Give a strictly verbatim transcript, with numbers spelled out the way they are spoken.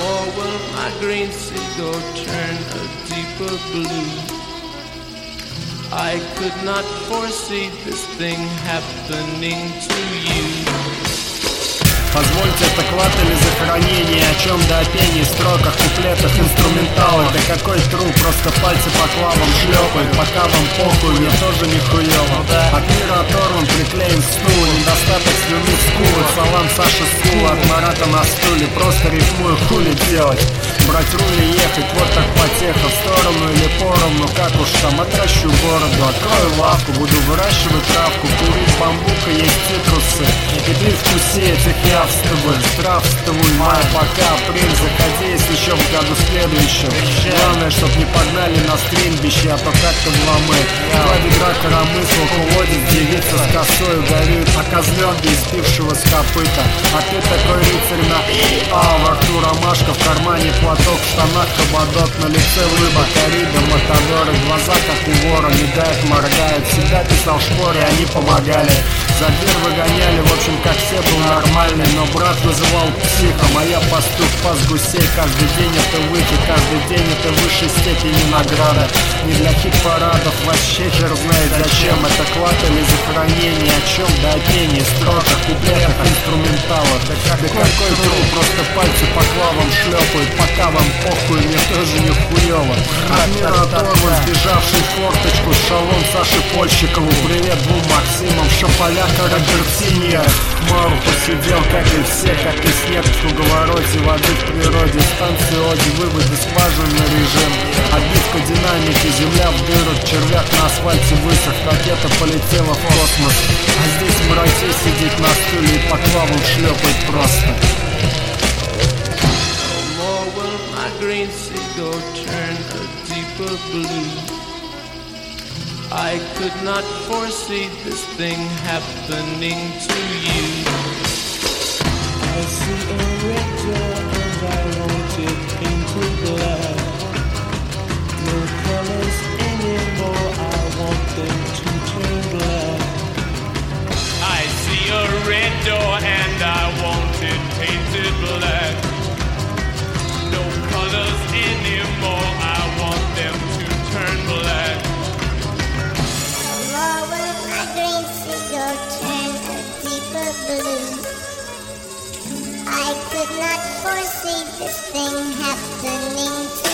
more will my green seagull turn a deeper blue. I could not foresee this thing happening to you. Позвольте, это клад или захоронение, о чем до пений, строках, куплетах, инструменталах. Да какой труп, просто пальцы по клавам шлепают. Пока вам похуй, мне тоже нихуево. От мира оторван, приклеен стул, недостаток слюны скулы. Салам Саша Скула, от Марата на стуле. Просто рифмую, хули делать. Брать руль и ехать, вот так потеха. В сторону или поровну, как уж там. Отращу бороду, открою лавку, буду выращивать травку, курить бамбука, есть цитрусы. И ты вкуси этих явствуй, здравствуй, май, пока, апрель, заходи, если еще в году следующем. Главное, чтоб не погнали на стрельбище, а то как-то вломы. Два ведра коромысла уводит, девица с косою горюет, а козленка испившего с копыта. А ты такой рыцарь на а во рту ромашка, в кармане платок, в штанах кабадок, на лице улыбка, корида, матадоры, глаза как у вора, мигают, моргают. Всегда писал шпоры, они помогали. За дверь выгоняли, в общем, как все был нормальный. Но брат вызывал психа, моя пастух пас гусей. Каждый день это выход, каждый день это в высшей степени награда. Не для хит-парадов, вообще хер знает зачем. Это клад или захоронение, о чем до пения, строках, куплетах, инструменталах. Да какой труп, просто пальцы по клавам шлепают. Пока вам похуй, мне тоже нихуево. От мира оторван, сбежавший в форточку, шалом Саши Польщикову. Привет двум Максимам, Шаполяка, Робертинья. Мару посидел, как и все, как и снег в круговороте воды в природе. Станции Оди, выводы скважинный режим. Отбивка динамики, земля в дырах, червяк на асфальте высох, ракета полетела в космос. А здесь Маратей сидит на стуле и по клавам шлепает просто. No more will my green seagull turn a deeper blue. I could not foresee this thing happening to you. I see a red door and I want it painted black. No colors anymore, I want them to turn black. I see a red door and I want it painted black. No colors anymore, I want them to turn black. More will my green seagull turn a deeper blue. I could not foresee this thing happening to